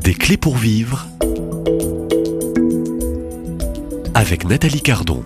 Des clés pour vivre avec Nathalie Cardon.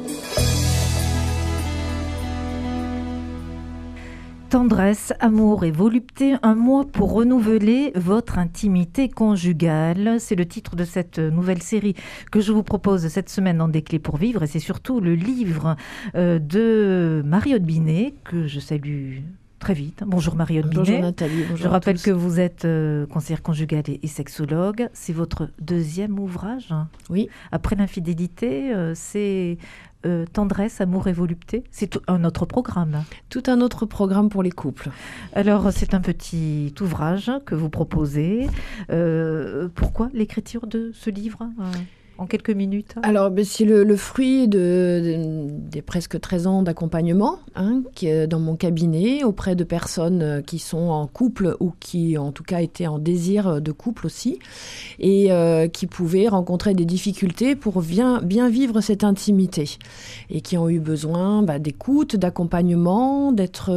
Tendresse, amour et volupté, un mois pour renouveler votre intimité conjugale. C'est le titre de cette nouvelle série que je vous propose cette semaine dans Des clés pour vivre. Et c'est surtout le livre de Marie-Aude Binet, que je salue très vite. Bonjour Marie-Aude Binet. Bonjour Nathalie, bonjour. Je rappelle que vous êtes conseillère conjugale et sexologue. C'est votre deuxième ouvrage. Oui. Après l'infidélité, c'est... Tendresse, amour et volupté, c'est un autre programme. Tout un autre programme pour les couples. Alors, c'est un petit ouvrage que vous proposez. Pourquoi l'écriture de ce livre en quelques minutes? Alors, c'est le fruit des presque 13 ans d'accompagnement qui est dans mon cabinet auprès de personnes qui sont en couple ou qui, en tout cas, étaient en désir de couple aussi et qui pouvaient rencontrer des difficultés pour bien vivre cette intimité et qui ont eu besoin d'écoute, d'accompagnement,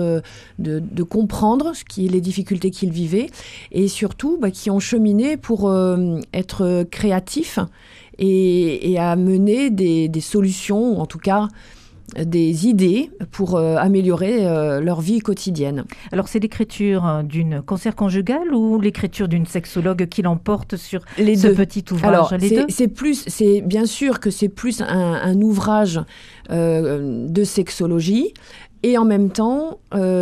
de comprendre les difficultés qu'ils vivaient et surtout qui ont cheminé pour être créatifs et à mener des solutions, ou en tout cas des idées pour améliorer leur vie quotidienne. Alors c'est l'écriture d'une conseillère conjugale ou l'écriture d'une sexologue qui l'emporte sur ce petit ouvrage? Alors, les deux c'est bien sûr que c'est plus un ouvrage de sexologie. Et en même temps,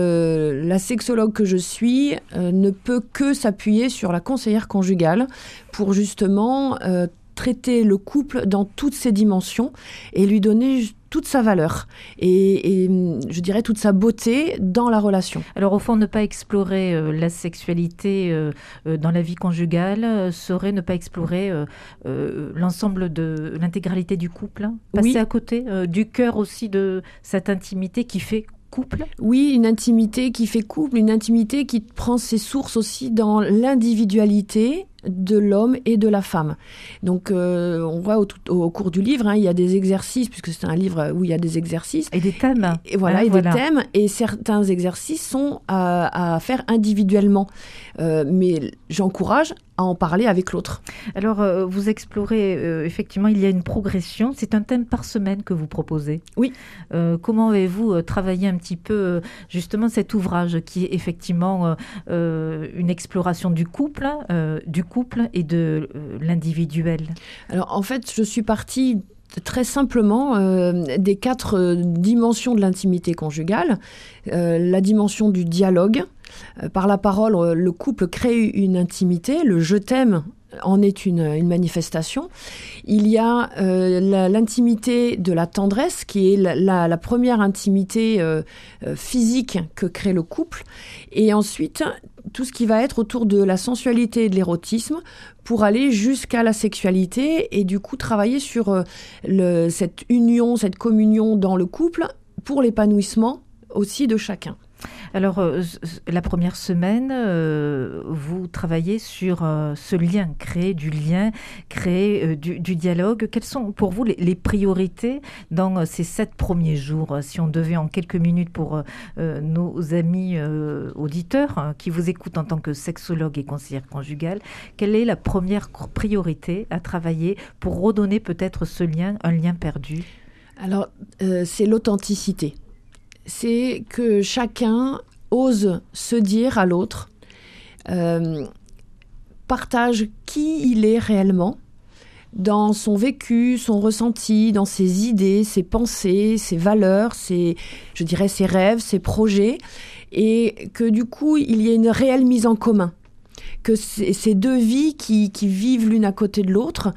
la sexologue que je suis ne peut que s'appuyer sur la conseillère conjugale pour justement traiter le couple dans toutes ses dimensions et lui donner toute sa valeur et je dirais toute sa beauté dans la relation. Alors au fond, ne pas explorer la sexualité dans la vie conjugale serait ne pas explorer l'ensemble de l'intégralité du couple, passer à côté du cœur aussi de cette intimité qui fait couple. Oui, une intimité qui fait couple, une intimité qui prend ses sources aussi dans l'individualité de l'homme et de la femme. Donc, on voit au cours du livre, il y a des exercices, puisque c'est un livre où il y a des exercices. Et des thèmes. Des thèmes. Et certains exercices sont à faire individuellement. Mais j'encourage à en parler avec l'autre. Alors, vous explorez, effectivement, il y a une progression. C'est un thème par semaine que vous proposez. Oui. Comment avez-vous travaillé un petit peu, justement, cet ouvrage qui est effectivement une exploration du couple et de l'individuel? Alors, en fait, je suis partie très simplement des 4 dimensions de l'intimité conjugale. La dimension du dialogue. Par la parole, le couple crée une intimité. Le « je t'aime » en est une manifestation. Il y a l'intimité de la tendresse, qui est la première intimité physique que crée le couple. Et ensuite, tout ce qui va être autour de la sensualité et de l'érotisme pour aller jusqu'à la sexualité et du coup travailler sur cette union, cette communion dans le couple pour l'épanouissement aussi de chacun. Alors, la première semaine, vous travaillez sur ce lien, créer du lien, créer du dialogue. Quelles sont pour vous les priorités dans ces 7 premiers jours? Si on devait en quelques minutes pour nos amis auditeurs qui vous écoutent en tant que sexologue et conseillère conjugale, quelle est la première priorité à travailler pour redonner peut-être ce lien, un lien perdu? Alors, c'est l'authenticité. C'est que chacun ose se dire à l'autre, partage qui il est réellement, dans son vécu, son ressenti, dans ses idées, ses pensées, ses valeurs, ses rêves, ses projets, et que du coup, il y ait une réelle mise en commun. Que ces 2 vies qui vivent l'une à côté de l'autre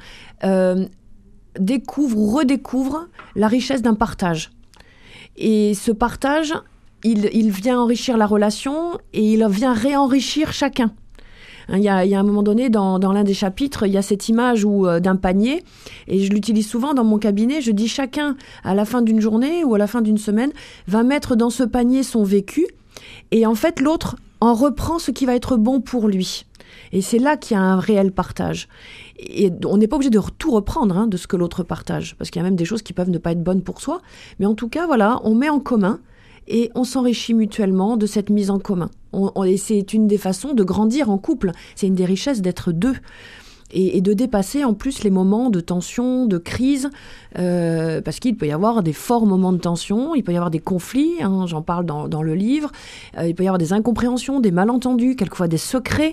redécouvrent la richesse d'un partage. Et ce partage, il vient enrichir la relation et il vient réenrichir chacun. Il y a un moment donné, dans l'un des chapitres, il y a cette image d'un panier, et je l'utilise souvent dans mon cabinet. Je dis chacun, à la fin d'une journée ou à la fin d'une semaine, va mettre dans ce panier son vécu, et en fait, l'autre en reprend ce qui va être bon pour lui. Et c'est là qu'il y a un réel partage. Et on n'est pas obligé de tout reprendre de ce que l'autre partage, parce qu'il y a même des choses qui peuvent ne pas être bonnes pour soi. Mais en tout cas, voilà, on met en commun et on s'enrichit mutuellement de cette mise en commun. Et c'est une des façons de grandir en couple. C'est une des richesses d'être deux. Et de dépasser en plus les moments de tension, de crise, parce qu'il peut y avoir des forts moments de tension, il peut y avoir des conflits, hein, j'en parle dans le livre, il peut y avoir des incompréhensions, des malentendus, quelquefois des secrets.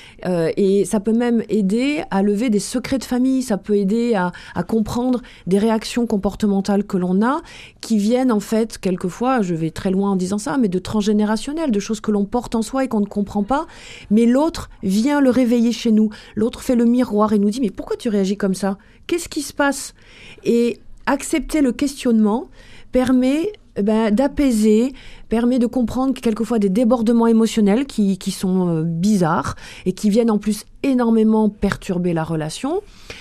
Et ça peut même aider à lever des secrets de famille, ça peut aider à comprendre des réactions comportementales que l'on a, qui viennent en fait, quelquefois, je vais très loin en disant ça, mais de transgénérationnel, de choses que l'on porte en soi et qu'on ne comprend pas, mais l'autre vient le réveiller chez nous. L'autre fait le miroir et nous dit « Mais pourquoi tu réagis comme ça ? Qu'est-ce qui se passe ?» Et accepter le questionnement permet d'apaiser, permet de comprendre quelquefois des débordements émotionnels qui sont bizarres et qui viennent en plus énormément perturber la relation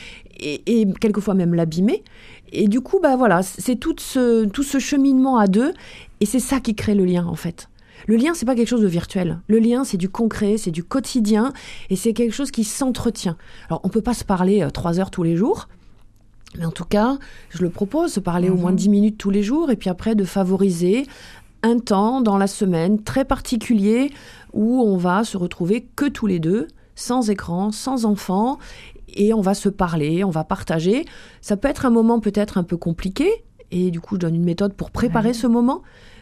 et quelquefois même l'abîmer. Et du coup, c'est tout ce cheminement à deux et c'est ça qui crée le lien en fait. Le lien, c'est pas quelque chose de virtuel. Le lien, c'est du concret, c'est du quotidien et c'est quelque chose qui s'entretient. Alors, on peut pas se parler 3 heures tous les jours. Mais en tout cas, je le propose, se parler au moins 10 minutes tous les jours et puis après de favoriser un temps dans la semaine très particulier où on va se retrouver que tous les deux, sans écran, sans enfants et on va se parler, on va partager. Ça peut être un moment peut-être un peu compliqué et du coup, je donne une méthode pour préparer ce moment.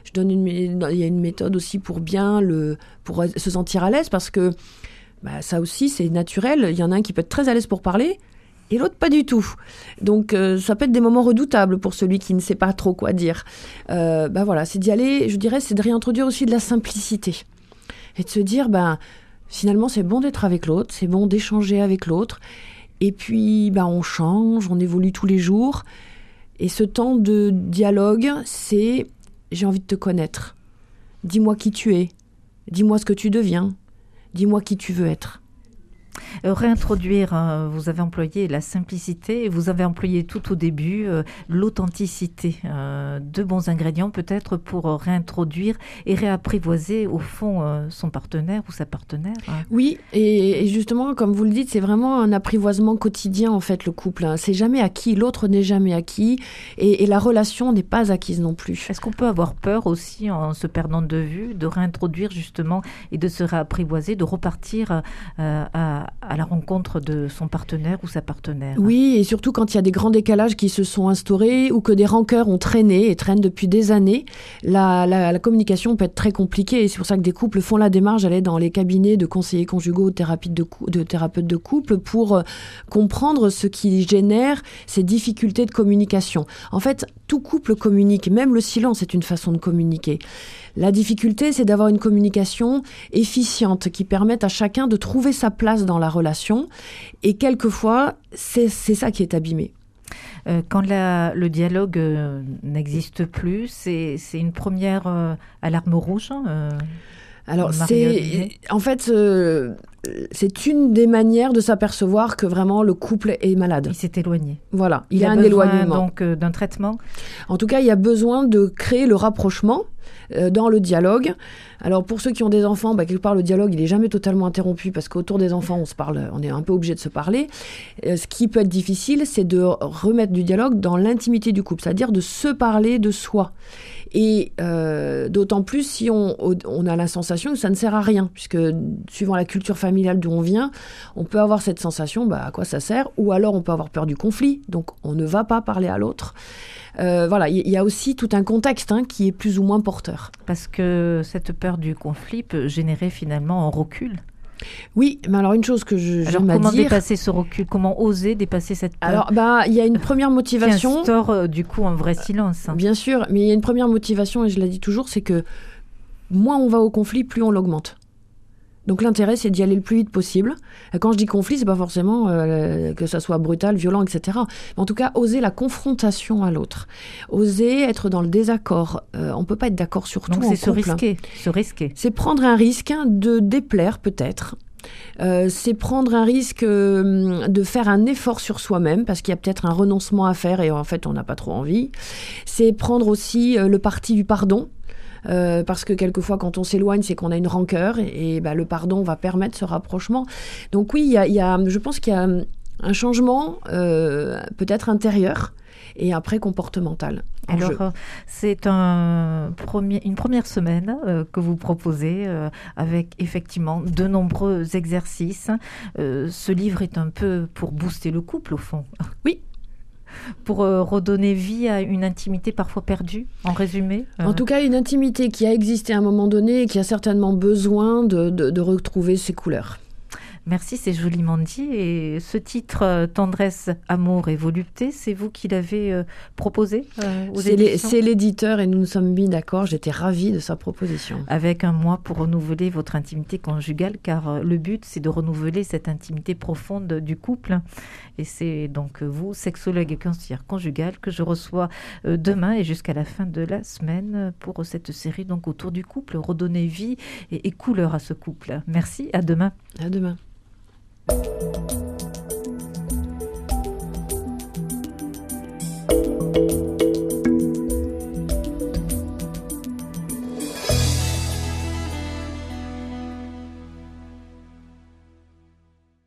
Il y a une méthode aussi pour pour se sentir à l'aise parce que ça aussi, c'est naturel. Il y en a un qui peut être très à l'aise pour parler et l'autre pas du tout. Donc ça peut être des moments redoutables pour celui qui ne sait pas trop quoi dire. C'est d'y aller, je dirais, c'est de réintroduire aussi de la simplicité. Et de se dire, finalement c'est bon d'être avec l'autre, c'est bon d'échanger avec l'autre. Et puis on change, on évolue tous les jours. Et ce temps de dialogue, c'est j'ai envie de te connaître. Dis-moi qui tu es, dis-moi ce que tu deviens, dis-moi qui tu veux être. Réintroduire, vous avez employé la simplicité et vous avez employé tout au début l'authenticité. 2 bons ingrédients peut-être pour réintroduire et réapprivoiser au fond son partenaire ou sa partenaire. Oui, et justement, comme vous le dites, c'est vraiment un apprivoisement quotidien en fait le couple. C'est jamais acquis, l'autre n'est jamais acquis et la relation n'est pas acquise non plus. Est-ce qu'on peut avoir peur aussi en se perdant de vue, de réintroduire justement et de se réapprivoiser, de repartir à la rencontre de son partenaire ou sa partenaire? Oui, et surtout quand il y a des grands décalages qui se sont instaurés ou que des rancœurs ont traîné et traînent depuis des années, la communication peut être très compliquée et c'est pour ça que des couples font la démarche d'aller dans les cabinets de conseillers conjugaux, de thérapeutes de couple pour comprendre ce qui génère ces difficultés de communication. En fait, tout couple communique, même le silence est une façon de communiquer. La difficulté, c'est d'avoir une communication efficiente qui permette à chacun de trouver sa place dans la relation. Et quelquefois, c'est ça qui est abîmé. Quand le dialogue n'existe plus, c'est une première alarme rouge. Alors, c'est une des manières de s'apercevoir que vraiment le couple est malade. Il s'est éloigné. Voilà, il y a un éloignement. Donc d'un traitement. En tout cas, il y a besoin de créer le rapprochement dans le dialogue. Alors pour ceux qui ont des enfants, quelque part le dialogue il est jamais totalement interrompu parce qu'autour des enfants on se parle, on est un peu obligé de se parler. Ce qui peut être difficile, c'est de remettre du dialogue dans l'intimité du couple, c'est-à-dire de se parler de soi. Et d'autant plus si on a la sensation que ça ne sert à rien, puisque suivant la culture familiale d'où on vient, on peut avoir cette sensation, à quoi ça sert, ou alors on peut avoir peur du conflit, donc on ne va pas parler à l'autre. Il y a aussi tout un contexte qui est plus ou moins porteur. Parce que cette peur du conflit peut générer finalement un recul. Oui, mais alors une chose que j'aime à dire... comment dépasser ce recul? Comment oser dépasser cette peur? Alors, il y a une première motivation... Qui instaure du coup un vrai silence. Bien sûr, mais il y a une première motivation, et je la dis toujours, c'est que moins on va au conflit, plus on l'augmente. Donc l'intérêt, c'est d'y aller le plus vite possible. Quand je dis conflit, c'est pas forcément que ça soit brutal, violent, etc. Mais en tout cas, oser la confrontation à l'autre. Oser être dans le désaccord. On peut pas être d'accord sur tout en couple. Donc c'est se risquer. C'est prendre un risque de déplaire peut-être. C'est prendre un risque de faire un effort sur soi-même parce qu'il y a peut-être un renoncement à faire et en fait on n'a pas trop envie. C'est prendre aussi le parti du pardon. Parce que quelquefois quand on s'éloigne c'est qu'on a une rancœur et le pardon va permettre ce rapprochement. Donc oui, je pense qu'il y a Un changement peut-être intérieur et après comportemental. Alors, c'est une première semaine que vous proposez avec effectivement de nombreux exercices. Ce livre est un peu pour booster le couple, au fond. Oui. Pour redonner vie à une intimité parfois perdue, en résumé. En tout cas, une intimité qui a existé à un moment donné et qui a certainement besoin de retrouver ses couleurs. Merci, c'est joliment dit. Et ce titre, Tendresse, Amour et Volupté, c'est vous qui l'avez proposé aux éditions ? C'est l'éditeur et nous nous sommes mis d'accord. J'étais ravie de sa proposition. Avec un mois pour renouveler votre intimité conjugale, car le but, c'est de renouveler cette intimité profonde du couple. Et c'est donc vous, sexologue et conseillère conjugale, que je reçois demain et jusqu'à la fin de la semaine pour cette série donc autour du couple, redonner vie et couleur à ce couple. Merci, à demain. À demain.